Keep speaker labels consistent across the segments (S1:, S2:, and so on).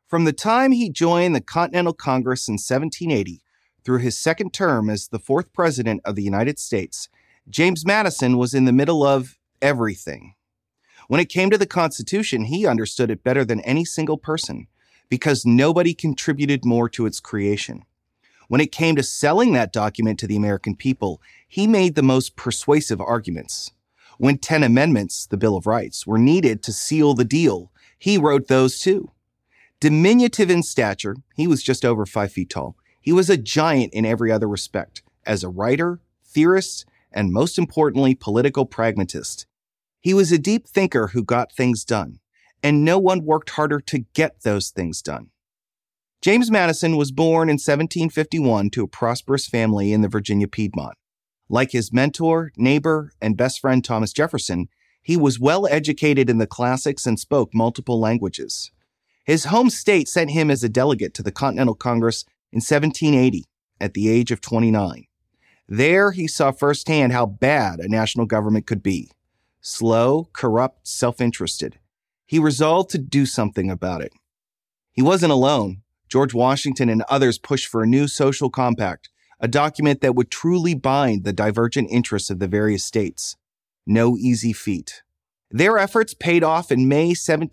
S1: From the time he joined the Continental Congress in 1780 through his second term as the fourth president of the United States, James Madison was in the middle of everything. When it came to the Constitution, he understood it better than any single person because nobody contributed more to its creation. When it came to selling that document to the American people, he made the most persuasive arguments. When 10 amendments, the Bill of Rights, were needed to seal the deal, he wrote those too. Diminutive in stature, he was just over 5 feet tall. He was a giant in every other respect, as a writer, theorist, and most importantly, political pragmatist. He was a deep thinker who got things done, and no one worked harder to get those things done. James Madison was born in 1751 to a prosperous family in the Virginia Piedmont. Like his mentor, neighbor, and best friend Thomas Jefferson, he was well educated in the classics and spoke multiple languages. His home state sent him as a delegate to the Continental Congress in 1780 at the age of 29. There, he saw firsthand how bad a national government could be. Slow, corrupt, self-interested. He resolved to do something about it. He wasn't alone. George Washington and others pushed for a new social compact, a document that would truly bind the divergent interests of the various states. No easy feat. Their efforts paid off in May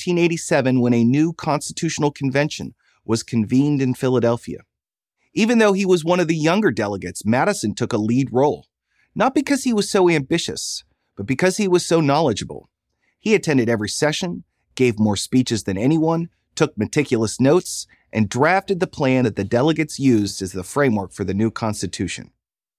S1: 1787 when a new constitutional convention was convened in Philadelphia. Even though he was one of the younger delegates, Madison took a lead role, not because he was so ambitious, but because he was so knowledgeable. He attended every session, gave more speeches than anyone, took meticulous notes, and drafted the plan that the delegates used as the framework for the new Constitution.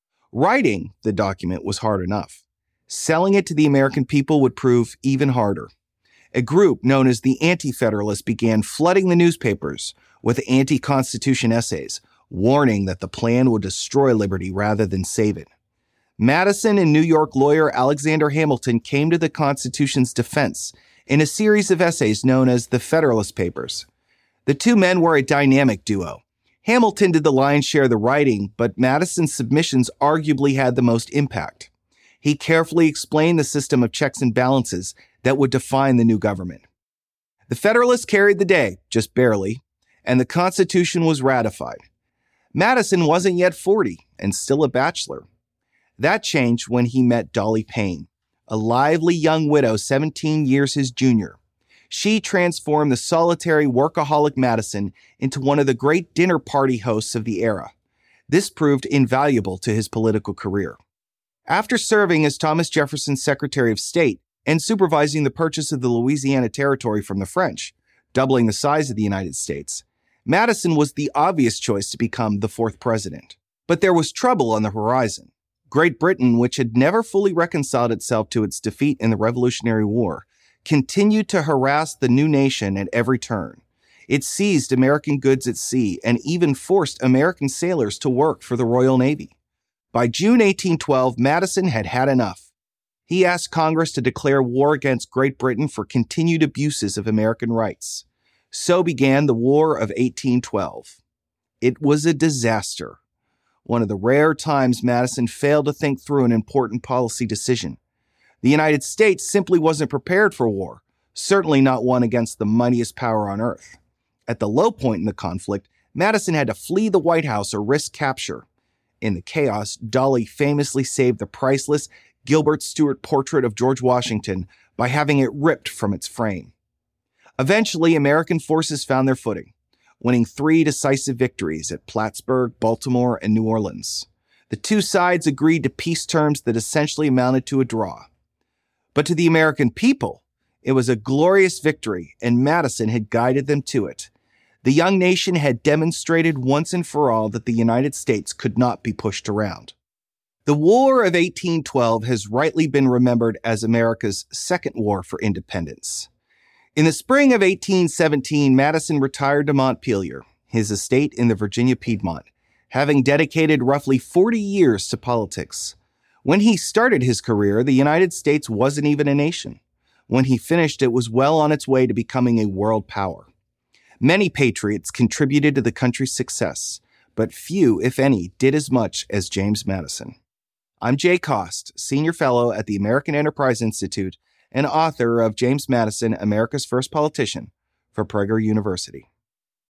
S1: Writing the document was hard enough. Selling it to the American people would prove even harder. A group known as the Anti-Federalists began flooding the newspapers with anti-Constitution essays, warning that the plan would destroy liberty rather than save it. Madison and New York lawyer Alexander Hamilton came to the Constitution's defense in a series of essays known as the Federalist Papers. The two men were a dynamic duo. Hamilton did the lion's share of the writing, but Madison's submissions arguably had the most impact. He carefully explained the system of checks and balances that would define the new government. The Federalists carried the day, just barely, and the Constitution was ratified. Madison wasn't yet 40 and still a bachelor. That changed when he met Dolly Payne, a lively young widow 17 years his junior. She transformed the solitary workaholic Madison into one of the great dinner party hosts of the era. This proved invaluable to his political career. After serving as Thomas Jefferson's Secretary of State and supervising the purchase of the Louisiana Territory from the French, doubling the size of the United States, Madison was the obvious choice to become the fourth president. But there was trouble on the horizon. Great Britain, which had never fully reconciled itself to its defeat in the Revolutionary War, continued to harass the new nation at every turn. It seized American goods at sea and even forced American sailors to work for the Royal Navy. By June 1812, Madison had had enough. He asked Congress to declare war against Great Britain for continued abuses of American rights. So began the War of 1812. It was a disaster. One of the rare times Madison failed to think through an important policy decision. The United States simply wasn't prepared for war, certainly not one against the mightiest power on earth. At the low point in the conflict, Madison had to flee the White House or risk capture. In the chaos, Dolly famously saved the priceless Gilbert Stuart portrait of George Washington by having it ripped from its frame. Eventually, American forces found their footing, winning 3 decisive victories at Plattsburgh, Baltimore, and New Orleans. The two sides agreed to peace terms that essentially amounted to a draw. But to the American people, it was a glorious victory, and Madison had guided them to it. The young nation had demonstrated once and for all that the United States could not be pushed around. The War of 1812 has rightly been remembered as America's second war for independence. In the spring of 1817, Madison retired to Montpelier, his estate in the Virginia Piedmont, having dedicated roughly 40 years to politics. When he started his career, the United States wasn't even a nation. When he finished, it was well on its way to becoming a world power. Many patriots contributed to the country's success, but few, if any, did as much as James Madison. I'm Jay Cost, Senior Fellow at the American Enterprise Institute and author of James Madison, America's First Politician, for Prager University.